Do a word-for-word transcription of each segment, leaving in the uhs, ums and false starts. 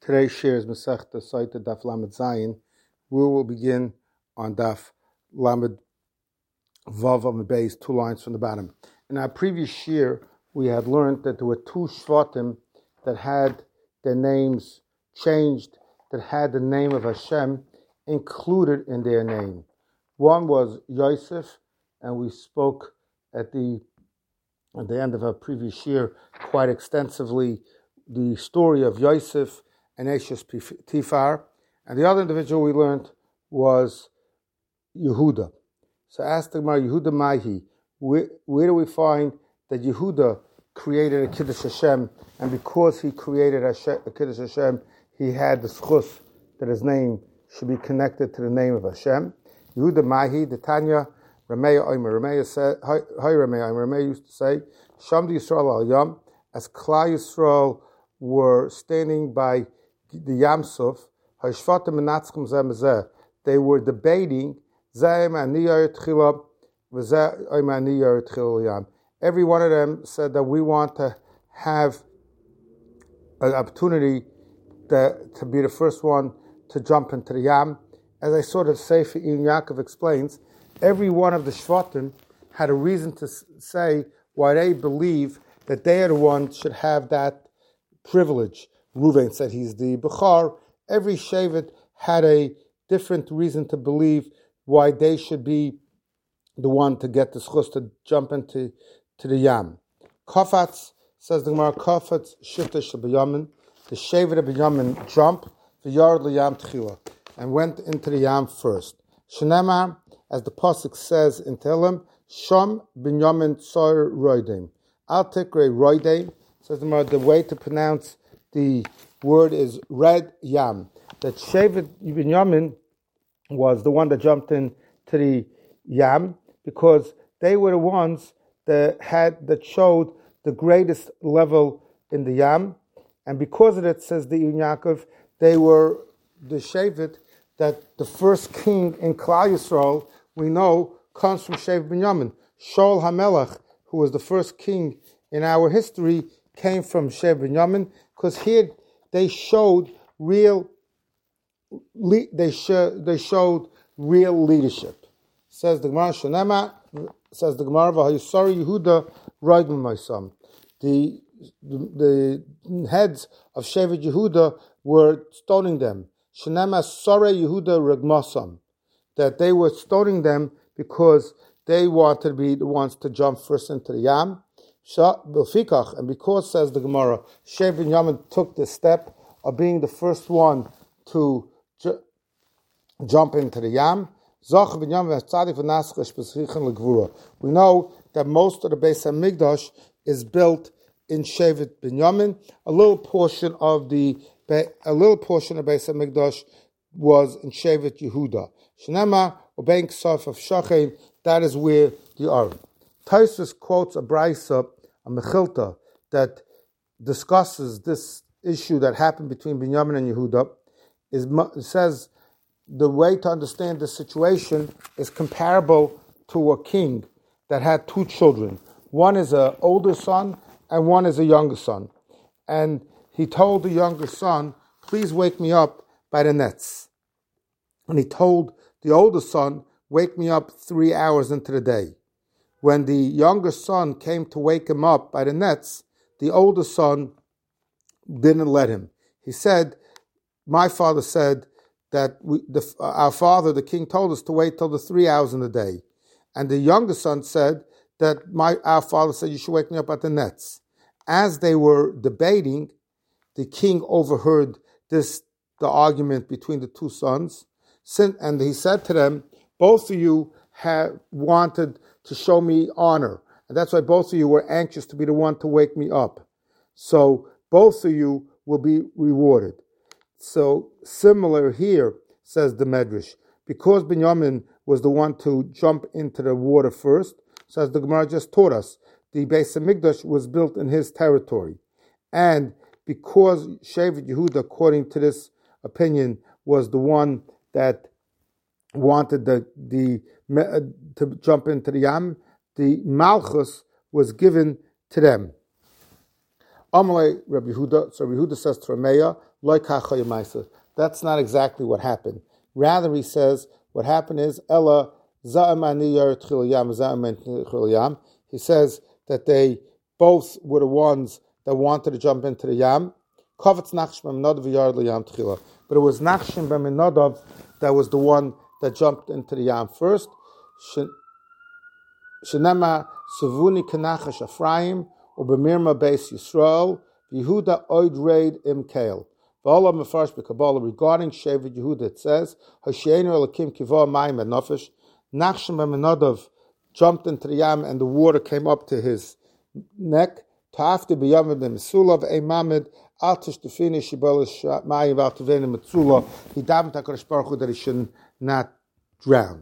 Today's share is Masechta Saita Daf Lamed Zayin. We will begin on Daf Lamed Vav Amud Beis, two lines from the bottom. In our previous share, we had learned that there were two Shvatim that had their names changed, that had the name of Hashem included in their name. One was Yosef, and we spoke at the at the end of our previous year quite extensively the story of Yosef and Eshes Tifar, and the other individual we learned was Yehuda. So ask the Gemara, Yehuda Mahi, where, where do we find that Yehuda created a Kiddush Hashem, and because he created a, a Kiddush Hashem, he had the schus that his name should be connected to the name of Hashem. Yehuda Mahi, the Tanya, Rameya Omer, Rameya said, Hi Rameya Omer, Rameya used to say, Shamdi Yisrael al Yam, as Klal Yisrael were standing by the Yam Suf, they were debating, every one of them said that we want to have an opportunity to, to be the first one to jump into the Yam. As I sort of say, for Ibn Yaakov explains, every one of the Shvatim had a reason to say why they believe that they are the ones should have that privilege. Reuven said he's the Bechar. Every Shevet had a different reason to believe why they should be the one to get the schus to jump into to the Yam. Kofatz, says the Gemara, Kofatz Shifta Shabayamin, the Shevet of Binyamin jumped, the Yard L'Yam Tchila, and went into the Yam first. Shenema, as the Pasuk says in Tehillim, Shom Binyamin Tsar Roidim. Al Tikre Roidim, says the Gemara, the way to pronounce the word is Red Yam. That Shevet Binyamin was the one that jumped in to the Yam because they were the ones that had that showed the greatest level in the Yam, and because of it, says the Ibn Yaakov, they were the Shevet that the first king in Klal Yisrael we know comes from Shevet Binyamin. Shaul HaMelech, who was the first king in our history, came from Shevet Binyamin because here they showed real. They showed they showed real leadership. Says the Gemara, Shanema, says the Gemara, V'hayisari Yehuda Roigim Maisam. The the heads of Shevet Yehuda were stoning them. Shanema Sare Yehuda Regmasam. That they were stoning them because they wanted to be the ones to jump first into the Yam. And because, says the Gemara, Shevet Binyamin took the step of being the first one to ju- jump into the Yam. We know that most of the Beis HaMikdash is built in Shevet Binyamin. A little portion of the a little portion of Beis HaMikdash was in Shevet Yehuda. Shnema Ubein Ksaf of Shachem. That is where the are. Tosfos quotes a brisa, a Mechilta, that discusses this issue that happened between Binyamin and Yehuda. Is it says the way to understand the situation is comparable to a king that had two children. One is an older son and one is a younger son. And he told the younger son, please wake me up by the nets. And he told the older son, wake me up three hours into the day. When the younger son came to wake him up by the nets, the older son didn't let him. He said, my father said that we, the, our father, the king, told us to wait till the three hours in the day. And the younger son said that my our father said, you should wake me up at the nets. As they were debating, the king overheard this, the argument between the two sons. And he said to them, both of you have wanted to show me honor. And that's why both of you were anxious to be the one to wake me up. So both of you will be rewarded. So similar here, says the Medrash, because Binyamin was the one to jump into the water first, says the Gemara just taught us, the Beis HaMikdash was built in his territory. And because Shevet Yehuda, according to this opinion, was the one that wanted the the uh, to jump into the Yam, the Malchus was given to them. Amalei Rabbi Yehuda. So Rabbi Yehuda says to Rameya, Loi kacha yemaisa. That's not exactly what happened. Rather, he says what happened is Ella za'am ani yaret chil yam za'am ani chil yam. He says that they both were the ones that wanted to jump into the yam. Kavetz Nachshon ben Nadav yared liyam tchila. But it was Nachshon ben Nadav that was the one that jumped into the yam first. Shenema savuni kenachash Ephraim ubemirma beis Yisrael Yehuda oid raid im kael. V'olam mefarsh b'Kabbalah regarding Shevet Yehuda it says Hasheinu elakim kivah mayim and nafesh. Nachshon ben Nadav jumped into the yam and the water came up to his neck. Ta'afti b'yamid b'misulav eimamid al tishtefini shibelish mayim al teveni mitzula. He davened HaKadosh Baruch Hu that he should not drown.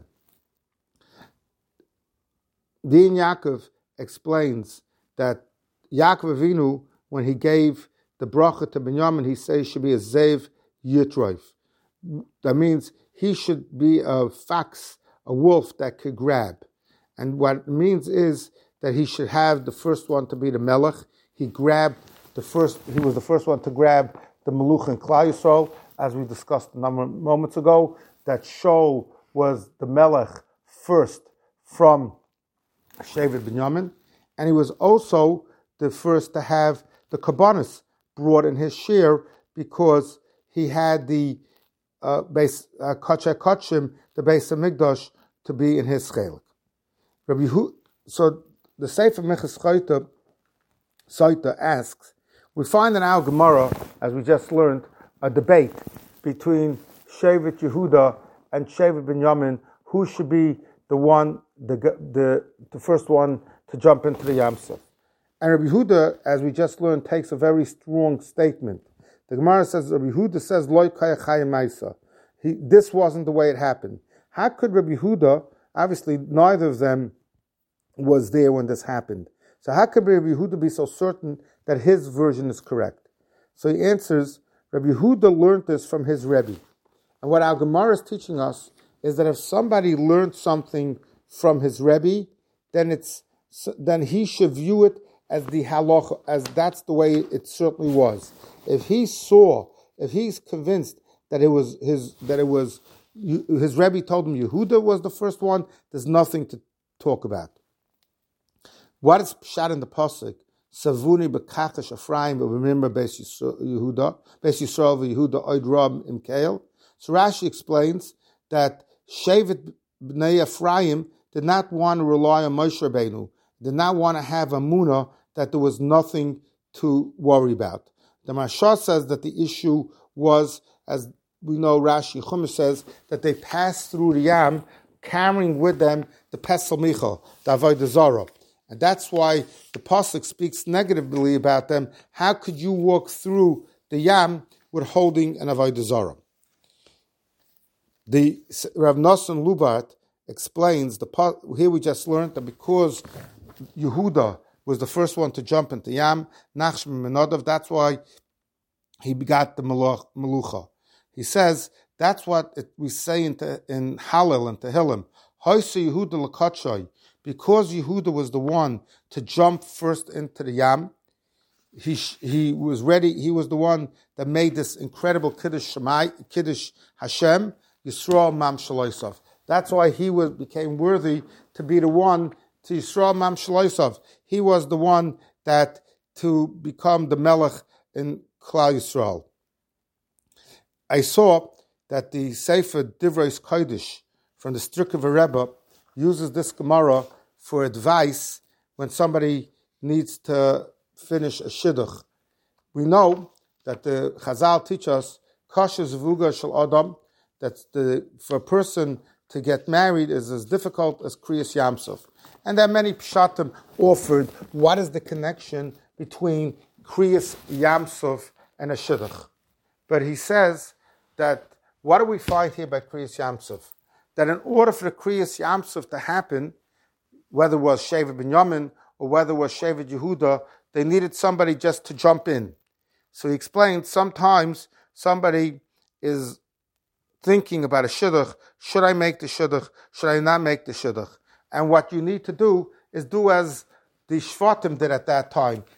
Din Yaakov explains that Yaakov Avinu, when he gave the bracha to Binyamin, he says he should be a Zev Yitroif. That means he should be a fox, a wolf that could grab. And what it means is that he should have the first one to be the Melech. He grabbed the first, he was the first one to grab the Meluch in Klal Yisrael, as we discussed a number of moments ago, that Shaul was the Melech first from Shevet Binyamin, and he was also the first to have the Kabbanis brought in his share because he had the uh, base uh, Kacheh Kachim, the base of Migdash, to be in his chelik. Rabbi Hu, so the Sefer Minchas Chayta Saita asks, we find in our Gemara, as we just learned, a debate between Shevet Yehuda and Shevet Binyamin, who should be the one, the the the first one to jump into the Yam Suf. And Rabbi Yehuda, as we just learned, takes a very strong statement. The Gemara says, Rabbi Yehuda says, Loi kaya chayim ma'isa. He, this wasn't the way it happened. How could Rabbi Yehuda, obviously neither of them was there when this happened. So how could Rabbi Yehuda be so certain that his version is correct? So he answers, Rabbi Yehuda learned this from his Rebbe. And what our Gemara is teaching us is that if somebody learned something from his Rebbe, then it's then he should view it as the halacha, as that's the way it certainly was. If he saw, if he's convinced that it was his, that it was his Rebbe told him Yehuda was the first one, there's nothing to talk about. What is pshat in the pasuk? Savuni b'kachash Ephraim v'b'mimra beis Yehuda, beis Yisrael v'Yehuda oid ram im kael. So Rashi explains that Shevet Bnei Ephraim did not want to rely on Moshe Rabbeinu, did not want to have a munah that there was nothing to worry about. The Mashal says that the issue was, as we know, Rashi Chumash says, that they passed through the Yam carrying with them the Pesel Micha, the Avodah Zarah. And that's why the Pasuk speaks negatively about them. How could you walk through the Yam with holding an Avodah Zarah? The Rav Nosson Lubart explains, the here we just learned that because Yehuda was the first one to jump into Yam, Nachshon ben Nadav, that's why he begot the Melucha. He says, that's what it, we say in, in Hallel and Tehillim, Hoyse Yehuda l'katshai, because Yehuda was the one to jump first into the Yam, he he was ready, he was the one that made this incredible Kiddush Shemai, Kiddush Hashem, Yisrael Mam Shaloisov. That's why he was became worthy to be the one to Yisrael Mam Shaloisov. He was the one that to become the Melech in Klal Yisrael. I saw that the Sefer Divrei Kodesh from the Strikover Rebbe uses this Gemara for advice when somebody needs to finish a shidduch. We know that the Chazal teach us Kasher Zvuga Shel Adam, that the for a person to get married is as difficult as Kriyas Yamsuf. And there are many pshatim offered. What is the connection between Kriyas Yamsuf and a shidduch? But he says that, what do we find here by Kriyas Yamsuf? That in order for the Kriyas Yamsuf to happen, whether it was Shevet Binyamin or whether it was Shevet Yehuda, they needed somebody just to jump in. So he explained, sometimes somebody is thinking about a shidduch, should I make the shidduch, should I not make the shidduch? And what you need to do is do as the Shvatim did at that time.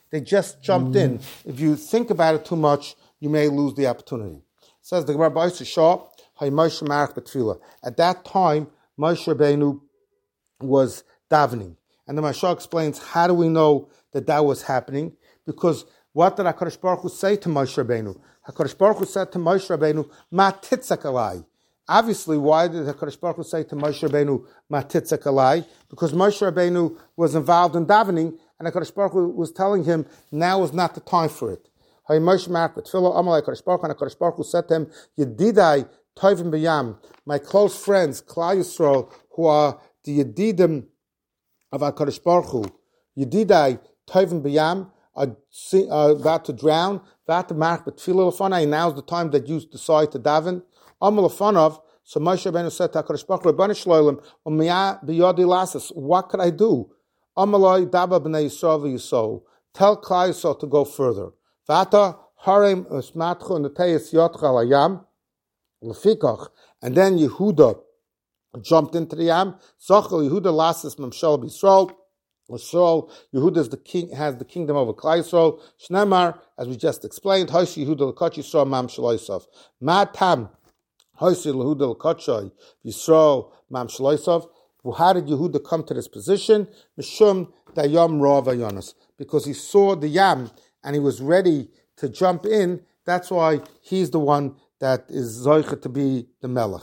They just jumped mm. in. If you think about it too much, you may lose the opportunity. It says the Gemara B'Yosef Shah, Hay Moshe Marach B'Tfilah. At that time, Moshe Rabbeinu was davening. And the Mashal explains, how do we know that that was happening? Because what did HaKadosh Baruch Hu say to Moshe Rabbeinu? HaKadosh Baruch Hu said to Moshe Rabbeinu, Ma titzak alai. Obviously, why did HaKadosh Baruch Hu say to Moshe Rabbeinu, Ma titzak alai? Because Moshe Rabbeinu was involved in davening, and HaKadosh Baruch Hu was telling him, now is not the time for it. Hay Moshe Marach B'Tfilah, Amalei HaKadosh Baruch Hu, and HaKadosh Baruch Hu said to him, Yedidai Tovim B'Yam, my close friends, Klal Yisrael, who are the Yedidim of HaKadosh Baruch Hu, Yedidai Tovim B'Yam, are uh, about to drown, about to mark the tefillah lefanai, and now's the time that you decide to daven. Amal lefanov, so Moshe Rabbeinu said to HaKadosh Baruch Hu, Rebbeinu Shloim, U'miyah b'yodi lasas, what could I do? Amaloi daba b'nei Yisrael v'Yisrael, tell Klal Yisrael to go further. V'ata harem usmatchu neteyes yotcha layam, lefikach, and then Yehuda jumped into the yam, Zochel Yehuda lasas memshel b'Yisrael, Yisrael, Yehuda is the king, has the kingdom over Klal Yisrael. Shnemar, as we just explained, Hoshi Yehuda l'kach Yisrael mam shaloisav. Matam, Hoshi Yehuda l'kach Yisrael mam shaloisav. How did Yehuda come to this position? Mishum dayam rav ayonos, because he saw the yam and he was ready to jump in. That's why he's the one that is zoicha to be the melech.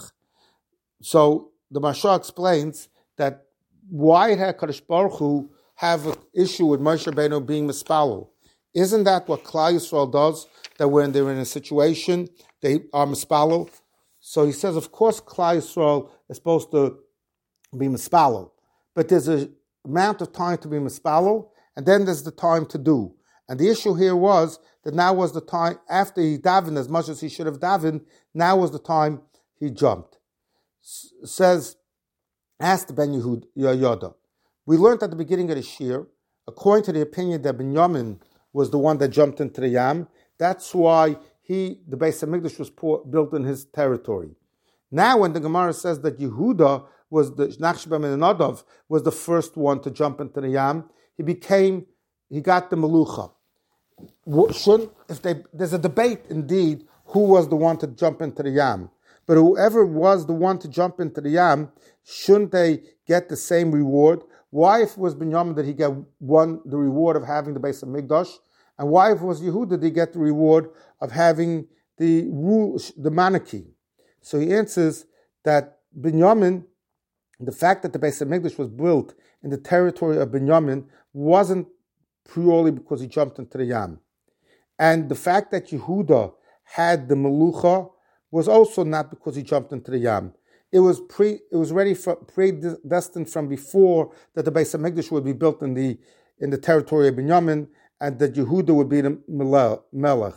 So the Mashal explains that why had HaKadosh Baruch Hu have an issue with Moshe Rabbeinu being mispalel? Isn't that what Klal Yisrael does? That when they're in a situation, they are mispalel. So he says, of course, Klal Yisrael is supposed to be mispalel, but there's an amount of time to be mispalel, and then there's the time to do. And the issue here was that now was the time, after he davened as much as he should have davened, now was the time he jumped. S- says, asked Ben Yehuda. We learned at the beginning of the shir, according to the opinion that Binyamin was the one that jumped into the yam, that's why he, the Beis HaMikdash was built in his territory. Now when the Gemara says that Yehuda was the, Nachshon ben Nadav was the first one to jump into the yam, he became, he got the Melucha. Shouldn't, if they, there's a debate indeed, who was the one to jump into the yam. But whoever was the one to jump into the yam, shouldn't they get the same reward? Why if it was Binyamin did he get one the reward of having the Beis HaMikdash? And why if it was Yehuda did he get the reward of having the rule, the monarchy? So he answers that Binyamin, the fact that the Beis HaMikdash was built in the territory of Binyamin wasn't purely because he jumped into the yam. And the fact that Yehuda had the Melucha was also not because he jumped into the yam. It was pre. It was ready for predestined from before that the Beis HaMikdash would be built in the in the territory of Binyamin, and that Yehuda would be the melech.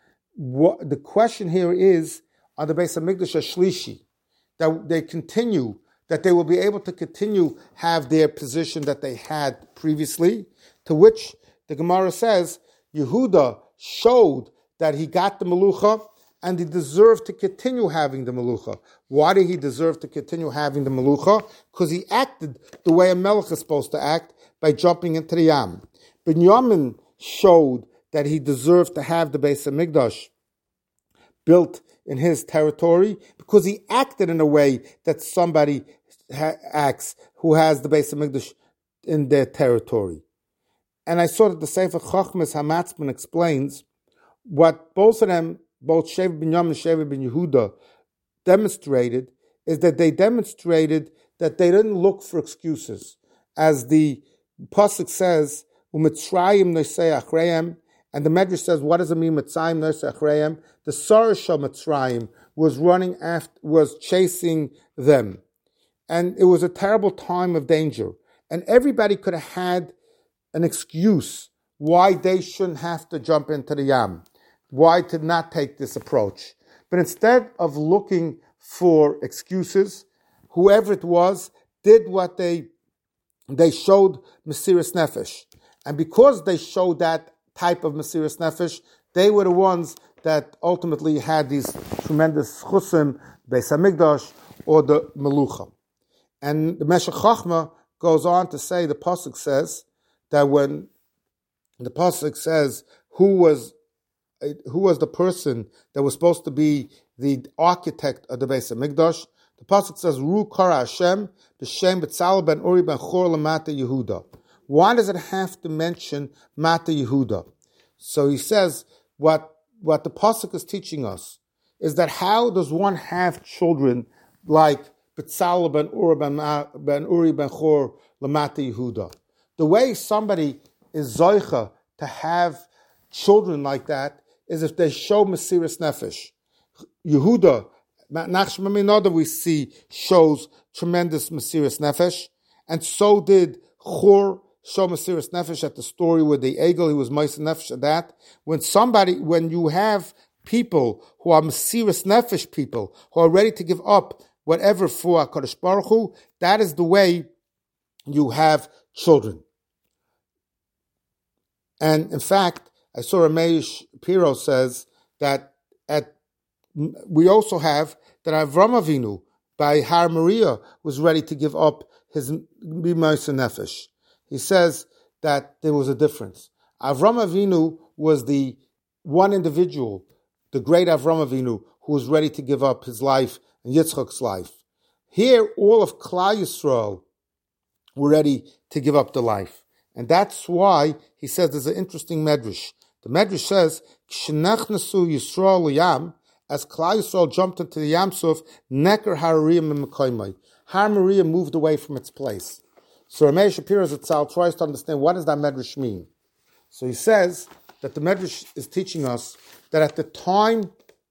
What the question here is on the Beis HaMikdash Shlishi, that they continue, that they will be able to continue have their position that they had previously. To which the Gemara says Yehuda showed that he got the melucha, and he deserved to continue having the melucha. Why did he deserve to continue having the melucha? Because he acted the way a melech is supposed to act, by jumping into the yam. Binyamin showed that he deserved to have the Beis HaMikdash built in his territory, because he acted in a way that somebody ha- acts who has the Beis HaMikdash in their territory. And I saw that the Sefer Chochmas Hamatzman explains what both of them, both Shevet ben Binyamin and Shevet ben Yehuda, demonstrated is that they demonstrated that they didn't look for excuses. As the Pasuk says, U'mitzrayim nosei achreiim, and the Medrash says, what does it mean, Mitzrayim nosei achreiim? The Sarash of Mitzrayim was running after, was chasing them. And it was a terrible time of danger. And everybody could have had an excuse why they shouldn't have to jump into the yam, why to not take this approach. But instead of looking for excuses, whoever it was did what they they showed Mesiras Nefesh. And because they showed that type of Mesiras Nefesh, they were the ones that ultimately had these tremendous chusim, Beis HaMikdash, or the Melucha. And the Meshech Chochma goes on to say, the Pasuk says, that when the pasuk says who was who was the person that was supposed to be the architect of the Beis Hamikdash. The pasuk says Ru Kara Hashem b'Shem B'Tzalel ben Uri ben Chor Lamata Yehuda. Why does it have to mention Mata Yehuda? So he says what what the pasuk is teaching us is that how does one have children like B'Tzalel ben Uri ben, ben Uri ben Chor Lamata Yehuda? The way somebody is zoicha to have children like that is if they show Mesiras Nefesh. Yehuda, Nachshon ben Amminadab we see shows tremendous Mesiras Nefesh, and so did Chor show Mesiras Nefesh at the story with the Egel. He was Mesiras Nefesh at that. When somebody, when you have people who are Mesiras Nefesh people, who are ready to give up whatever for HaKadosh Baruch Hu, that is the way you have children. And in fact, I saw Ramesh Piro says that at we also have that Avram Avinu by Har Maria was ready to give up his Mesiras Nefesh. He says that there was a difference. Avram Avinu was the one individual, the great Avram Avinu, who was ready to give up his life and Yitzchak's life. Here, all of Klal Yisrael were ready to give up the life. And that's why he says there's an interesting medrash. The medrash says, K'shenechnasu Yisrael Yam, as Klal Yisrael jumped into the Yam Suf, Neker Harariyim and Mekoymai. Har Maria moved away from its place. So Ramesh Shapiro Zatzal tries to understand what does that medrash mean. So he says that the medrash is teaching us that at the time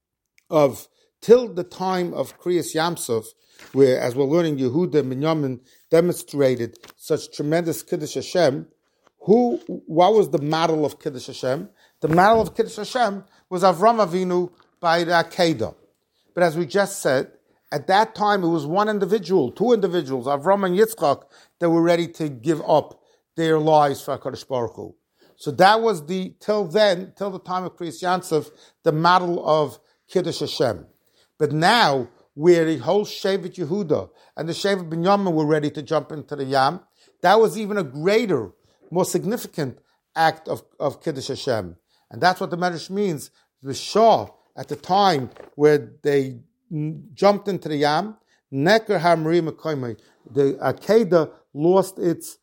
of, till the time of Kriyas Yamsuf, where, as we're learning, Yehuda and Binyamin demonstrated such tremendous Kiddush Hashem, who, what was the model of Kiddush Hashem? The model of Kiddush Hashem was Avram Avinu by the Akedah. But as we just said, at that time it was one individual, two individuals, Avram and Yitzchak, that were ready to give up their lives for HaKadosh Baruch Hu. So that was the, till then, till the time of Kriyas Yamsuf, the model of Kiddush Hashem. But now, where the whole Shevet Yehuda and the Shevet Binyamin were ready to jump into the Yam, that was even a greater, more significant act of, of Kiddush Hashem. And that's what the Medrash means. The Shah, at the time where they jumped into the Yam, Neker HaMarim Mekoymai, the Akedah lost its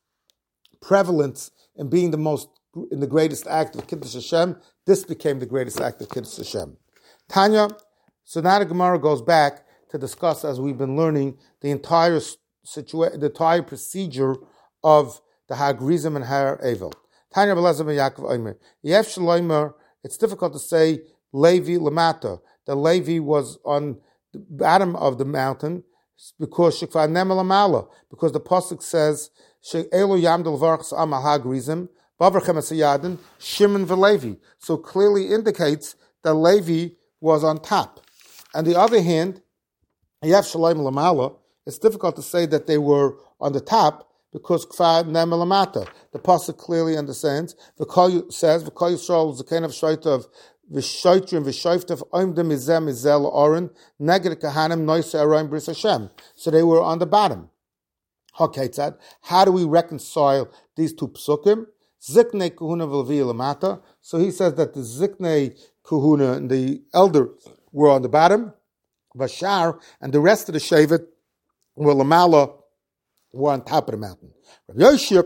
prevalence in being the most, in the greatest act of Kiddush Hashem. This became the greatest act of Kiddush Hashem. Tanya, so now the Gemara goes back to discuss, as we've been learning, the entire situa- the entire procedure of the Hagrizim and Har Evel. Tanya B'Elazar ben Yaakov Omer. Yef Shloimer, it's difficult to say Levi Lamata. The Levi was on the bottom of the mountain because Shekvar Nemel Amala, because the pasuk says She'elu Yamdel Varchs Amal Hagrizim Bavrchem Asayadin Shimon v'Levi. So clearly indicates that Levi was on top. On the other hand, Yef Shalom Lamala, it's difficult to say that they were on the top because Kfar Nem Lamata. The pasuk clearly understands. V'kol says V'kol Yisrael Zaken of Shoitav V'Shoitrim V'Shoitav Oimdim Izem Izel Oren Neged Kahanim Noise Aroim Bris Hashem. So they were on the bottom. Haketzad. How do we reconcile these two psukim? Ziknei Kahuna V'Levi Lamata. So he says that the Ziknei Kahuna and the elder were on the bottom. Bashar and the rest of the Shevet were Lamala, were on top of the mountain. Rabbi Yoshia,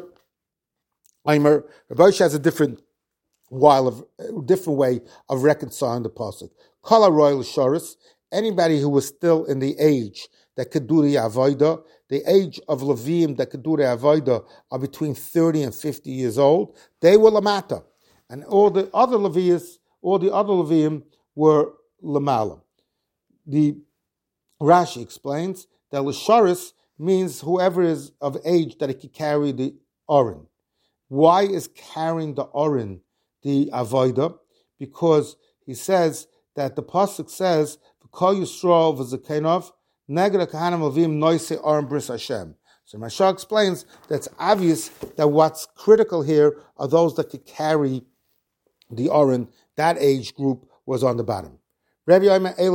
Aimer, Rabbi Yoshia has a different while of a different way of reconciling the pasuk. Kala Royal Shoris, anybody who was still in the age that could do the Avodah, the age of Levim that could do the Avodah are between thirty and fifty years old, they were Lamata. And all the other Levius, all the other Levim were Lamala. The Rashi explains that Lasharis means whoever is of age that it can carry the Orin. Why is carrying the Orin the Avodah? Because he says that the pasuk says, "V'kol Yisrael v'zakenov neged kahanim levim noise Orin bris Hashem." So Mashal explains that's obvious that what's critical here are those that could carry the Orin. That age group was on the bottom. Rabbi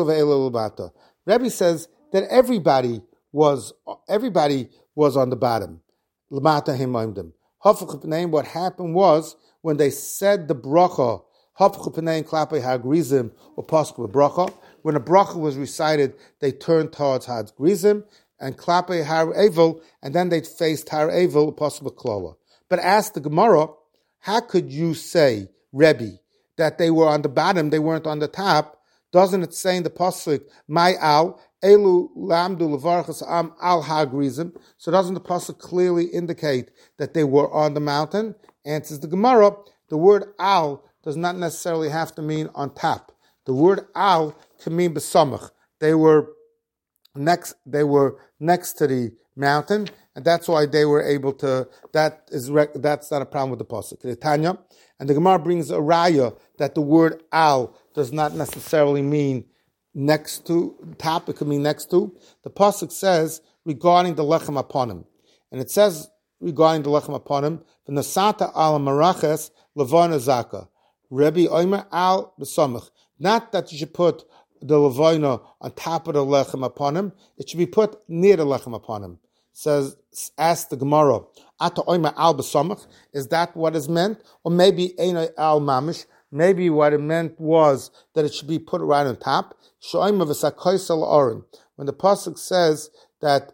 Rabbi says that everybody was everybody was on the bottom. What happened was when they said the bracha, hapchu pnei klape hagrizim or pasuk bracha, when a bracha was recited, they turned towards hagrizim and klape har evil, and then they faced har evil, pasuk klala. But ask the Gemara, how could you say, Rebbe, that they were on the bottom, they weren't on the top? Doesn't it say in the pasuk, my al, elu lamdu levarchas am al hagrizim? So doesn't the pasuk clearly indicate that they were on the mountain? Answers the Gemara, the word al does not necessarily have to mean on top. The word al can mean besamach. They were next. They were next to the mountain, and that's why they were able to. That is that's not a problem with the pasuk. The Tanya, and the Gemara brings a raya that the word al does not necessarily mean next to top. It could mean next to. The pasuk says regarding the lechem upon him, and it says regarding the lechem upon him, the nasata al maraches levana zaka, Rebbe Omer al b'samach. Not that you should put the levana on top of the lechem upon him; it should be put near the lechem upon him. Says, ask the Gemara, ata oimer al b'samach, is that what is meant? Or maybe ein al mamish, maybe what it meant was that it should be put right on top. Shoimer v'sakois al oren. When the pasuk says that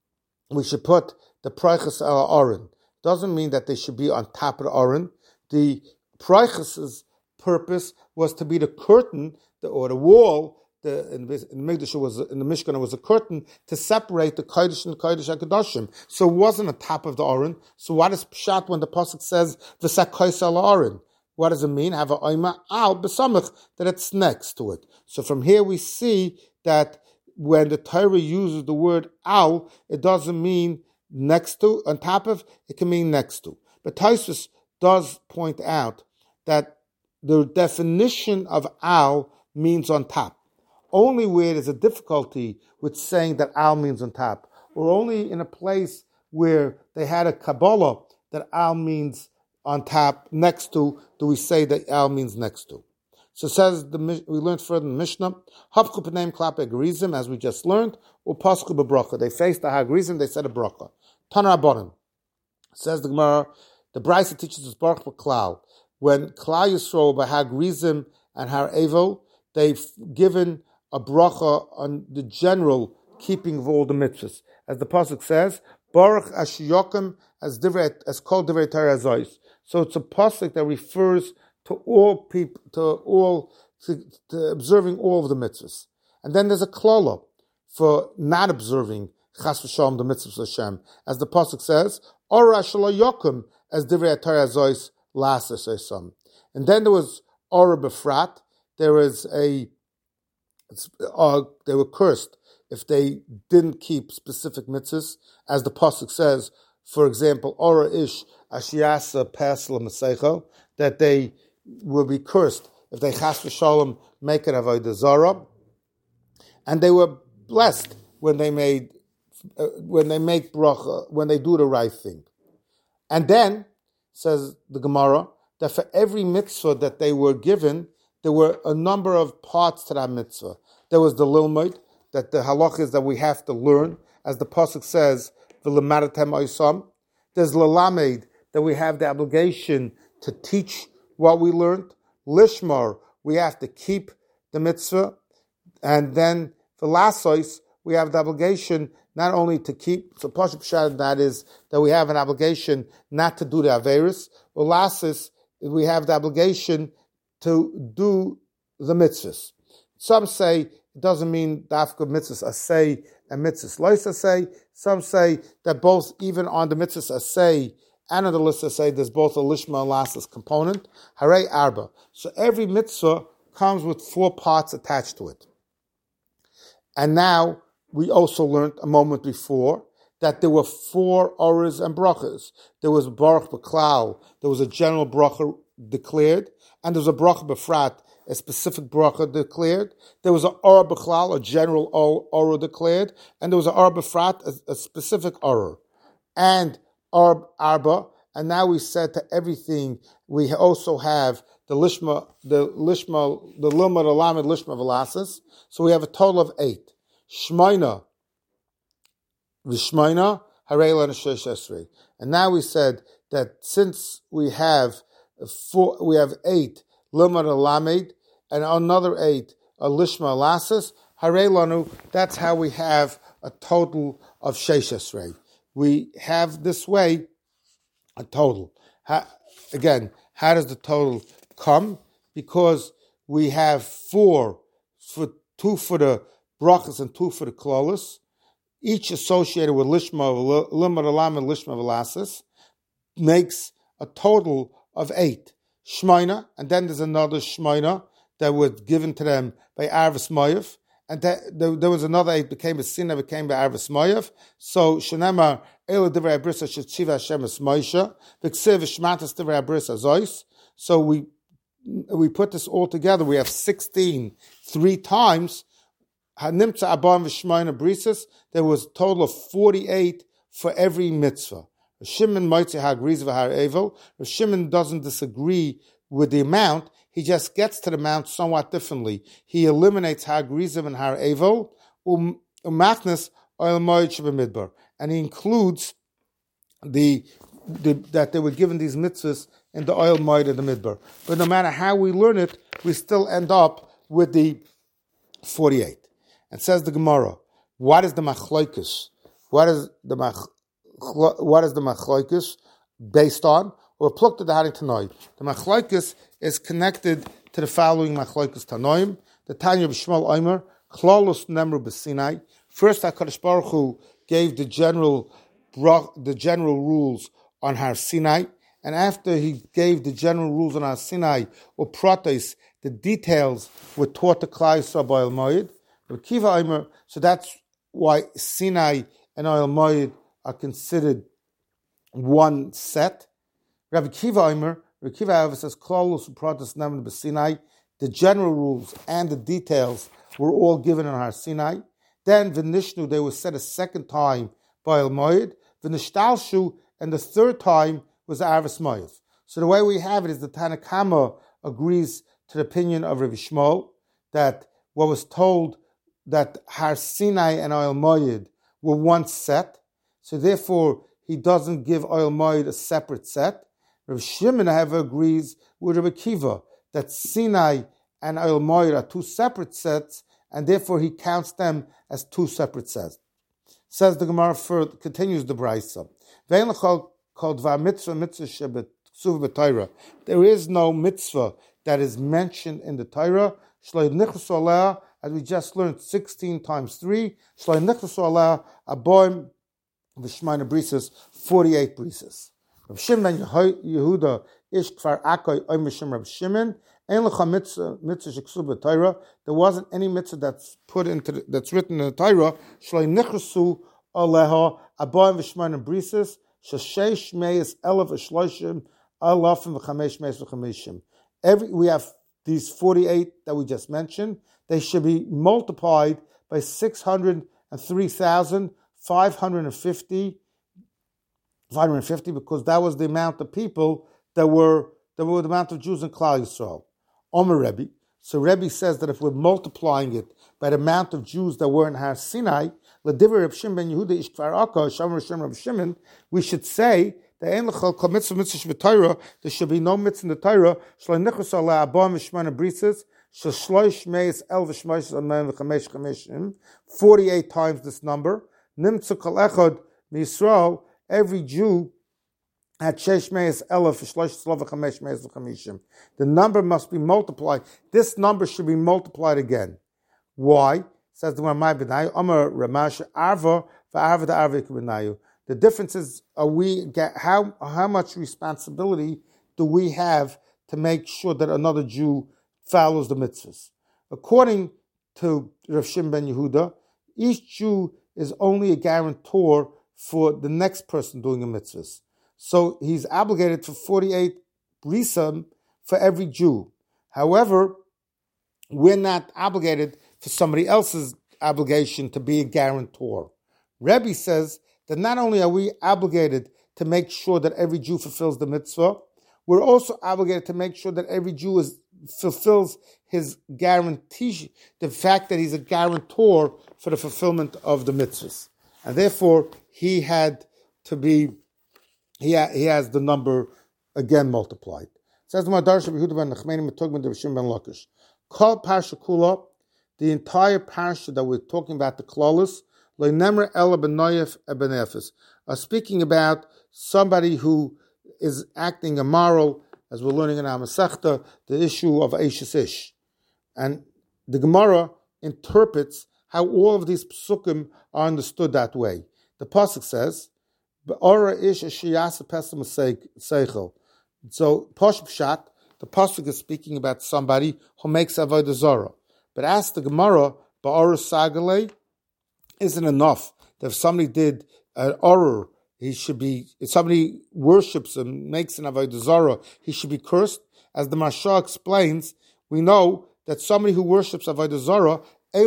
we should put the praychas al oren, doesn't mean that they should be on top of the oren. The praychas's purpose was to be the curtain, the, or the wall. The, in, the, in the Mikdash was in the Mishkan was a curtain to separate the Kodesh and the Kodesh HaKadoshim. So it wasn't on top of the Aron. So what is pshat when the pasuk says v'sakois al Aron? What does it mean? Have a oima al b'samach, that it's next to it. So from here we see that when the Torah uses the word al, it doesn't mean next to, on top of. It can mean next to. But Tosfos does point out that the definition of al means on top. Only where there's a difficulty with saying that al means on top, or only in a place where they had a Kabbalah that al means on top, next to, do we say that al means next to. So it says, the, we learned further in the Mishnah, Hapchu p'neim klape hagrizim, as we just learned, or pasku b'bracha. They faced the hagrizim, they said a bracha. Tana Rabbanan. Says the Gemara, the Brisa teaches us baruch b'klal. When Klal Yisrael by hagrizim and har evil, they've given a bracha on the general keeping of all the mitzvahs. As the pasuk says, Baruch Ashiyokim as divrei as called divrei Torah zois. So it's a pasuk that refers to all people, to all, to, to observing all of the mitzvahs. And then there's a klala for not observing chas v'shalom the mitzvahs of Hashem. As the pasuk says, Ora shalayokim as divrei Torah zois lasas esam. And then there was Ora befrat. There was a Uh, they were cursed if they didn't keep specific mitzvahs, as the pasuk says. For example, Ora ish ashiasa pasla masecho, that they will be cursed if they chas v'shalom make an avodah zarah, and they were blessed when they made uh, when they make bracha, when they do the right thing. And then says the Gemara that for every mitzvah that they were given, there were a number of parts to that mitzvah. There was the lilmoid, that the halach is that we have to learn, as the pasuk says, v'lemadatem oisam. There's lelamed, that we have the obligation to teach what we learned. Lishmar, we have to keep the mitzvah. And then v'lasois, we have the obligation not only to keep, so pasuk pshat, that is, that we have an obligation not to do the averis. Ulasis, we have the obligation to do the mitzvahs. Some say it doesn't mean dafka mitzvahs asay and mitzvahs lois asay. Some say that both, even on the mitzvahs asay and on the list asay, there's both a lishma and lasas component. Harei arba. So every mitzvah comes with four parts attached to it. And now we also learned a moment before that there were four oras and brachas. There was baruch b'klal. There was a general bracha declared, and there was a bracha b'frat, a specific bracha declared. There was an ora b'chlal, a general ora declared, and there was an ora b'frat, a, a specific ora, and ora arba. And now we said to everything, we also have the lishma, the lishma, the lilma, the lamed lishma velasas. So we have a total of eight. Shmaina, v'shmaina harei lana sheish esrei. And now we said that since we have four, we have eight limud alamed, and another eight a lishma alasis. Harei lanu. That's how we have a total of sheish esrei. We have this way a total. How, again, how does the total come? Because we have four for two for the brachas and two for the klolos, each associated with lishma limud alam and lishma velasis, makes a total of eight. Shmoina, and then there's another shmoina that was given to them by Arvis Moyev, and that, there, there was another eight became a sin that became by Arvis Moyev. So Shenema Ela Divrei Brisa Shetziva Hashem Es Moshe V'Ksiv Shmatas Divrei Brisa Zois. So we we put this all together. We have sixteen three times. Hanimtza Abam V'Shmoina Brisas. There was a total of forty-eight for every mitzvah. Shimon Moitzi Hagriz V'Har Evel. Shimon doesn't disagree with the amount. He just gets to the amount somewhat differently. He eliminates Hagrizim and Har Evel, Umachnas Oil Moed Shebamidbar, and he includes the, the that they were given these mitzvahs in the oil moed of the midbar. But no matter how we learn it, we still end up with the forty-eight. And says the Gemara, what is the machloikis? What is the mach, what is the machloikis based on? Or plucked the Hari Tanoi. The machloikis is connected to the following machloikis Tanoim. The Tanya B'Shmuel Omer, Klolus Nemru B'Sinai. First, HaKadosh Baruch Hu gave the general the general rules on Har Sinai, and after he gave the general rules on Har Sinai, or Protes, the details were taught to Klal Yisrael by Oil Moed. Kiva Omer, so that's why Sinai and Oil Moed are considered one set. Rabbi Kiva Omer, Rabbi Kiva Omer says, Klolus Protes Nemru B'Sinai. The general rules and the details were all given in Har Sinai. Then V'nishnu, they were said a second time by Oil Moed. V'nishtalshu, and the third time was Arvis Moed. So the way we have it is the Tanna Kama agrees to the opinion of Rabbi Shmuel that what was told that Har Sinai and Oil Moed were one set. So therefore, he doesn't give Oil Moed a separate set. Rabbi Shimon, however, agrees with Rabbi Kiva that Sinai and Oil Moed are two separate sets, and therefore he counts them as two separate sets. Says the Gemara, further, continues the Brisa. There is no mitzvah that is mentioned in the Torah, as we just learned, sixteen times three, forty-eight brisas. Rav Shimon ben Yehuda ish kfar akoy oy mishim Rav Shimon. Ein lecha mitzvah mitzvah sheksu b'Torah. There wasn't any mitzvah that's put into the, that's written in the Torah. Shloi nichrasu aleha aboyim v'shmanim brisas shesheish meis elef v'shloishim alafim v'chamesh meis v'chameshim. Every we have these forty-eight that we just mentioned. They should be multiplied by six hundred and three thousand five hundred and fifty. five hundred fifty, because that was the amount of people that were that were the amount of Jews in Klal Yisrael. Omer Rebbe. So Rebbe says that if we're multiplying it by the amount of Jews that were in Har Sinai, L'divrei Reb Shimon ben Yehuda ish kfar Akka, Shamar Shem Reb Shimon, we should say that ein l'chol kol mitzvah mitzvah shv'Torah, there should be no mitzvah in the Torah, shloi nichus ala abam v'shmana brisas, shel shloish meis el v'shmoish amen v'chamesh chameshim, forty-eight times this number, nimtzu kol echad miYisrael, every Jew had sheish meis elef v'shloish tzlov v'chamesh meis v'chamishim. The number must be multiplied. This number should be multiplied again. Why? Says the Ramai B'nayu, Amar Ramash Arva v'Arva d'Arva B'nayu. The difference is, are we get how how much responsibility do we have to make sure that another Jew follows the mitzvahs? According to Rav Shimon ben Yehuda, each Jew is only a guarantor for the next person doing the mitzvahs. So he's obligated for forty-eight brisam for every Jew. However, we're not obligated for somebody else's obligation to be a guarantor. Rebbe says that not only are we obligated to make sure that every Jew fulfills the mitzvah, we're also obligated to make sure that every Jew is, fulfills his guarantee, the fact that he's a guarantor for the fulfillment of the mitzvahs. And therefore, he had to be, he, ha, he has the number again multiplied. Says the Madarsha Yehuda ben Nachmani Metugman de Rishim ben Lakish. Kol Parsha Kula, the entire parsha that we're talking about, the Klolus, Leinemra Ela ben Noyef ben Efes, are speaking about somebody who is acting immoral, as we're learning in our Masechta, the issue of Eishes Ish. And the Gemara interprets how all of these psukim are understood that way. The pasuk says, "Be'ora ish shiyasa pesam seichel." So Posh Pshat, the pasuk is speaking about somebody who makes avodah zarah. But as the Gemara, "Be'ora sagale," isn't enough. That if somebody did an oror, he should be. If somebody worships and makes an avodah zarah, he should be cursed. As the Marsha explains, we know that somebody who worships avodah zarah,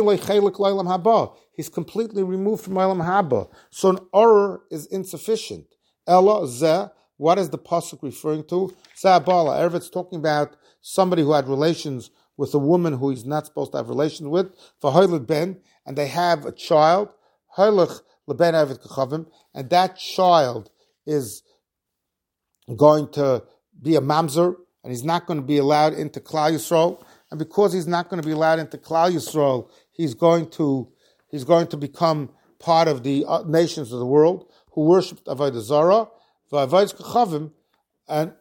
he's completely removed from Olam Haba. So an oror is insufficient. Ella zeh, what is the pasuk referring to? Zeh Erev, it's talking about somebody who had relations with a woman who he's not supposed to have relations with. For Hoylid Ben, and they have a child. Hoylach leben Erev Kachavim, and that child is going to be a mamzer, and he's not going to be allowed into Klal Yisrael. And because he's not going to be allowed into Klal Yisrael, he's going to he's going to become part of the nations of the world who worshipped Avodah Zarah, v'Avodas Kachavim, and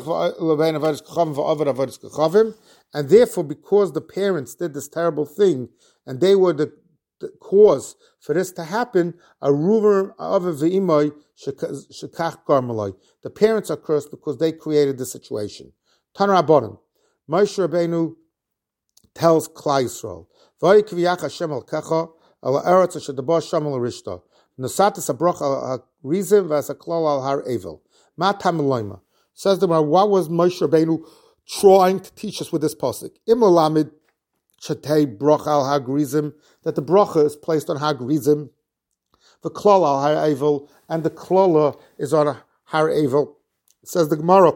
and therefore, because the parents did this terrible thing, and they were the, the cause for this to happen, a rumor of v'imay shekach garmalai. The parents are cursed because they created the situation. Tanra Rabbanan, Moshe Rabbeinu tells Klal Yisrael, "Vayikviyach Hashem al kecha al haaretz asher dabar sham al rishta nasatis habrach al harizim v'asaklal al har evel." Matam loima says the Gemara, what was Moshe Rabbeinu trying to teach us with this pasuk? Im lamed shetei brach al hagrizim, that the bracha is placed on hagrizim, the klal al har evel, and the klala is on har evel. Says the Gemara,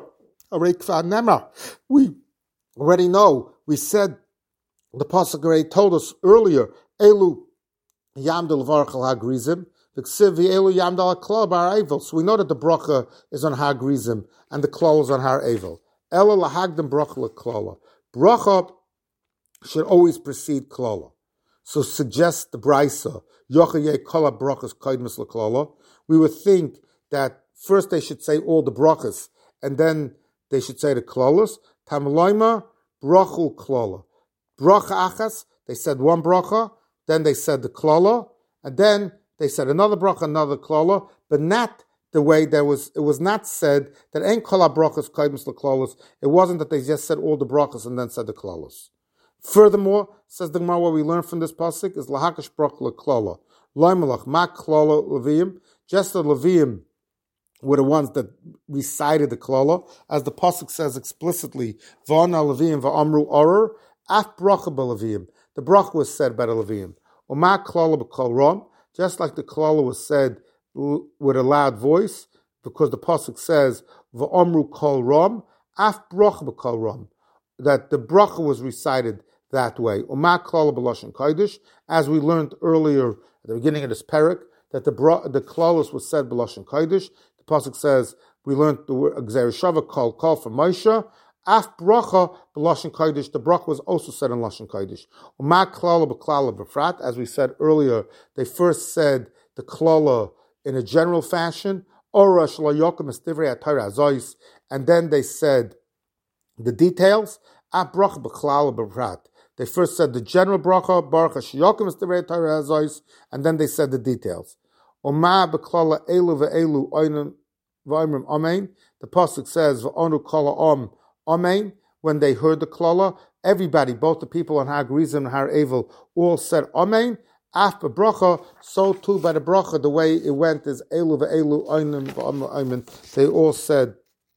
we already know. We said. The pasuk already told us earlier, Elu Yamdal Varchal Hagrizim, V'ksiv Elu Yamdal Klal Bar Evel. So we know that the bracha is on Hagrizim and the klal is on Har Evel. Ela Lahagdam Bracha LaKlala. Bracha should always precede klala. So suggest the Brisa, Yochayeh Kala Brachas Kaidmas LaKlala. We would think that first they should say all the brachas and then they should say the klalas. Tamalaima Brachul Klala. Bracha achas, they said one bracha, then they said the klala, and then they said another bracha, another klala, but not the way there was. It was not said that ein kala brachas kaimus leklalas. It wasn't that they just said all the brachas and then said the klalas. Furthermore, says the Gemara, what we learn from this pasuk is lahakash brach leklala, loimalach ma klala leviim. Just the leviim were the ones that recited the klala, as the pasuk says explicitly, v'ana leviim v'amru oror. Af bracha b'Leviim. The bracha was said by the Leviim. Uma klala b'kol ram, just like the klala was said with a loud voice, because the pasuk says v'omru kol ram. Af bracha b'kol ram, that the bracha was recited that way. Uma klala b'lashon kodesh, as we learned earlier at the beginning of this parak, that the bra- the klalos was said b'lashon kodesh. The pasuk says we learned the word Gzeir Shava kol kol from Moshe. Af bracha b'lashon kodesh. The bracha was also said in lashon kodesh. Uma klala b'klala b'frat. As we said earlier, they first said the klala in a general fashion, ora shelo yokem estivrei atayra azois, and then they said the details. Af bracha b'klala b'frat. They first said the general bracha, baruch hashayokem estivrei atayra azois, and then they said the details. Uma b'klala elu ve'elu oinim v'oimrim amen. The pasuk says v'onu kala om. Amen. When they heard the klala, everybody, both the people on Har Gerizim and Har Evel, all said Amen. Af bracha, so too by the bracha, the way it went is Elu ve'elu oinim v'amen. They all said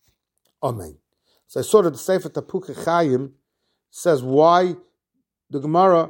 Amen. So I saw that the Sefer Tapukei Chaim says why the Gemara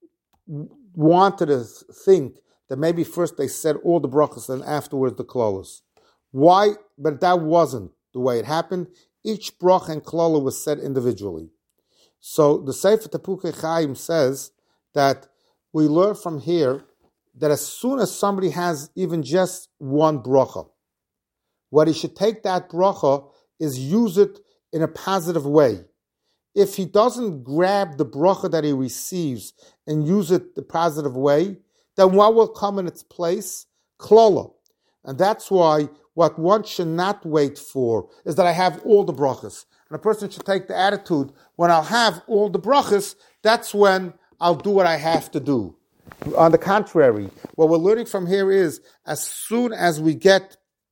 wanted to think that maybe first they said all the brachas and afterwards the klalas. Why? But that wasn't the way it happened. Each bracha and klala was said individually. So the Sefer Tapukei Chaim says that we learn from here that as soon as somebody has even just one bracha, what he should take that bracha is use it in a positive way. If he doesn't grab the bracha that he receives and use it the positive way, then what will come in its place? Klola. And that's why what one should not wait for is that I have all the brachas. And a person should take the attitude, when I'll have all the brachas, that's when I'll do what I have to do. On the contrary, what we're learning from here is, as soon as we get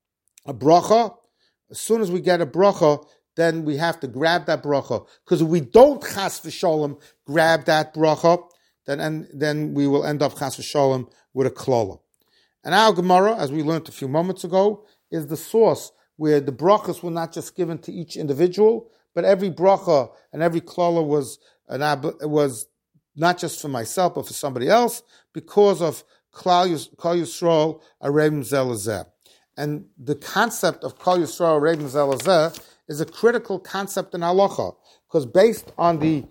a bracha, as soon as we get a bracha, then we have to grab that bracha. Because if we don't, chas v'sholem, grab that bracha, then and, then we will end up, chas v'sholem, with a klola. And our Gemara, as we learned a few moments ago, is the source where the brachas were not just given to each individual, but every bracha and every klola was an ab- was not just for myself, but for somebody else, because of Klal Yisrael Areim Zelazeh. And the concept of Klal Yisrael Areim Zelazeh is a critical concept in halacha, because based on the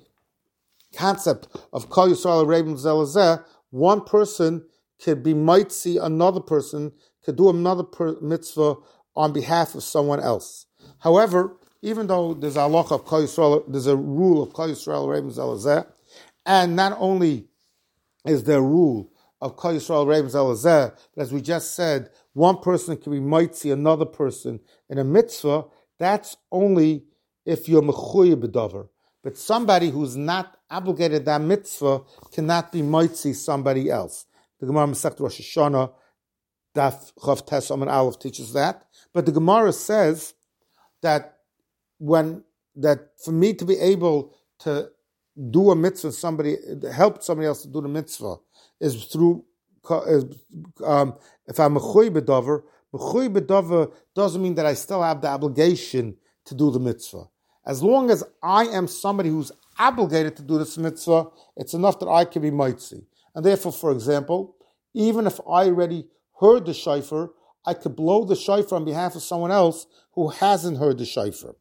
concept of Klal Yisrael Areim Zelazeh, one person could be mitzi another person, could do another per- mitzvah on behalf of someone else. However, even though there's a halacha of Klal Yisrael, there's a rule of Klal Yisrael Areim Zelazeh, and not only is there a rule of Klal Yisrael Areim Zelazeh, but as we just said, one person can be mitzi another person in a mitzvah. That's only if you're mechuyev b'davar. But somebody who's not obligated that mitzvah cannot be mitzi somebody else. The Gemara Masechet Rosh Hashanah, Daf Chav Tes Amud Aleph teaches that. But the Gemara says that when that for me to be able to do a mitzvah, somebody help somebody else to do the mitzvah is through is, um, if I'm mechuyev b'davar. Mechuyev b'davar doesn't mean that I still have the obligation to do the mitzvah. As long as I am somebody who's obligated to do this mitzvah, it's enough that I can be mitzi. And therefore, for example, even if I already heard the shofar, I could blow the shofar on behalf of someone else who hasn't heard the shofar.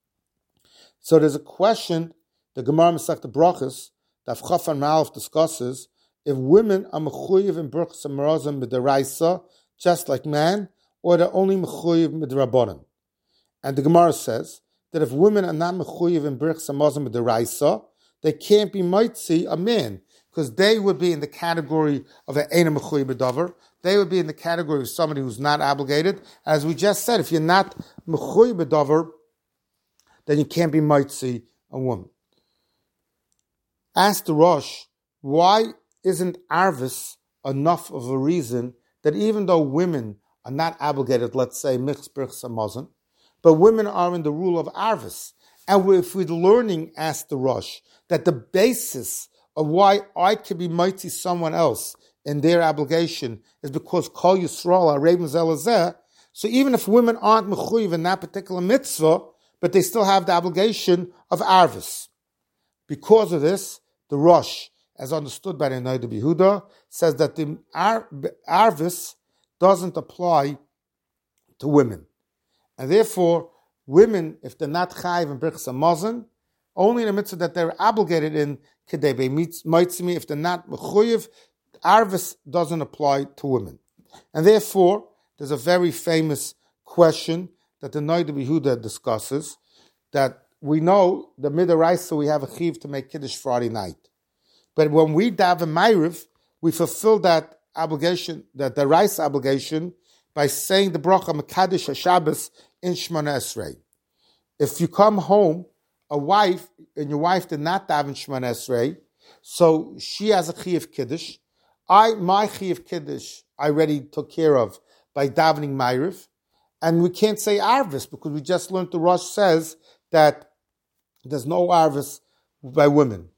So there's a question. The Gemara Masechet Brachos, Daf Chaf and Malach discusses if women are mechuyev in birchas hamazon b'deraisa just like men, or they're only mechuyev midrabanan. And the Gemara says that if women are not mechuyev in birchas hamazon b'deraisa, they can't be mitzi a man, because they would be in the category of an eina mechuyev b'davar. They would be in the category of somebody who's not obligated. As we just said, if you're not mechuyev b'davar, then you can't be mitzi a woman. Ask the Rosh, why isn't Arvis enough of a reason that even though women are not obligated, let's say, Michs Birchas Hamazon, but women are in the rule of Arvis, and if we're learning, ask the Rosh, that the basis of why I could be mighty someone else in their obligation is because Kol Yisrael are Areim Zelazeh, so even if women aren't mechuyev in that particular mitzvah, but they still have the obligation of Arvis. Because of this, the Rosh, as understood by the Noda B'Yehuda, says that the Ar- Arvis doesn't apply to women. And therefore, women, if they're not chayiv in Birchas Hamazon, only in the mitzvah that they're obligated in, Kedei B'Mitzmi, if they're not mechuyev, Arvis doesn't apply to women. And therefore, there's a very famous question that the Noda B'Yehuda discusses, that we know the midaraisa we have a chiv to make Kiddush Friday night. But when we daven Ma'ariv, we fulfill that obligation, that the rice obligation, by saying the bracha Mekadosh HaShabbos in Shemona Esrei. If you come home, a wife, and your wife did not daven Shemona Esrei, so she has a chiv Kiddush. I, my chiv Kiddush, I already took care of by davening Ma'ariv. And we can't say Arvis, because we just learned the Rosh says that there's no Arvis by women.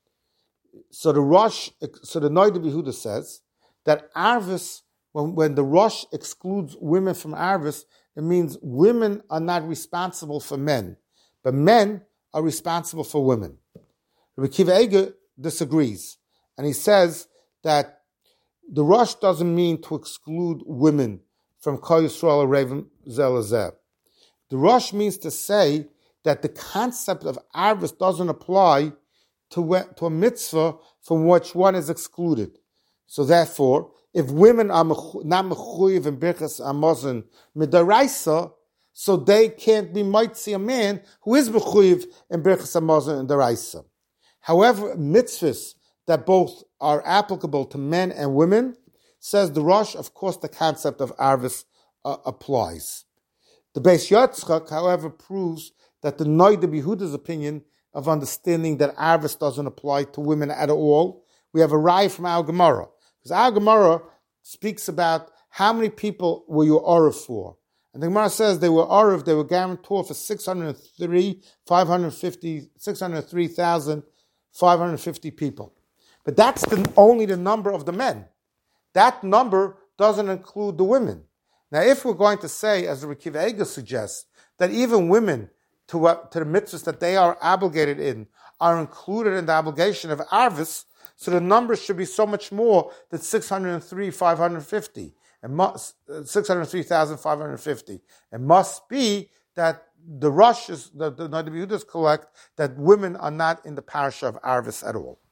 So the Rosh, so the Noda B'Yehuda says that Arvis, when, when the Rosh excludes women from Arvis, it means women are not responsible for men, but men are responsible for women. Rabbi Akiva Eiger disagrees, and he says that the Rosh doesn't mean to exclude women from Kol Yisrael Areim Zelazeh. The Rosh means to say that the concept of Arvis doesn't apply to, to a mitzvah from which one is excluded. So therefore, if women are not mechuyev in Birchas Hamazon midaraisa, so they can't be mitzi a man who is mechuyev in Birchas Hamazon and Deraisa. However, mitzvahs that both are applicable to men and women, says the Rosh, of course the concept of arvis uh, applies. The Beis Yitzchak, however, proves that the Noida Yehuda's opinion of understanding that arvis doesn't apply to women at all. We have a raya from our Gemara, because our Gemara speaks about how many people were you Orav for. And the Gemara says they were Orav, they were guarantor for six hundred three, five hundred fifty, six hundred three thousand five hundred fifty people. But that's the, only the number of the men. That number doesn't include the women. Now, if we're going to say, as Reb Akiva Eiger suggests, that even women, to, uh, to the mitzvahs that they are obligated in, are included in the obligation of arvis, so the number should be so much more than six hundred three, five hundred fifty, and must, uh, six hundred three thousand five hundred fifty. It must be that the Rosh, the, the Noda B'Yehuda's collect, that women are not in the parasha of arvis at all.